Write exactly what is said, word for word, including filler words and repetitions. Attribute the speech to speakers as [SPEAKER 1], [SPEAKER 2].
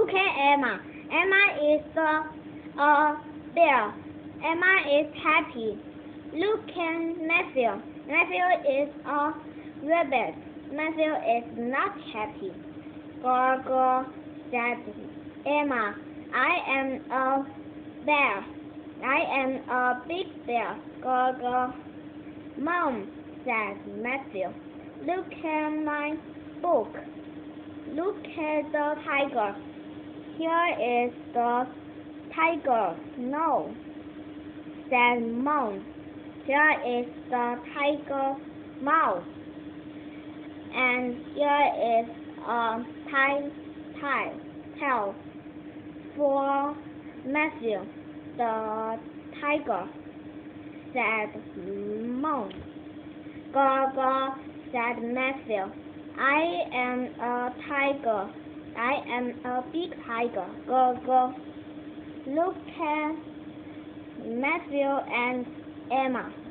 [SPEAKER 1] Look at Emma. Emma is a, a bear. Emma is happy. Look at Matthew. Matthew is a rabbit. Matthew is not happy. Gorgo said Emma, I am a bear. I am a big bear. Gorgo. Mom, said Matthew, look at my book. Look at the tiger. Here is the tiger. No, said Mom. Here is the tiger mouth. And here is a tie, tie, tail for Matthew, the tiger, said Mom. Gorgo, said Matthew, I am a tiger. I am a big tiger. Gorgo. Look at Matthew and Emma.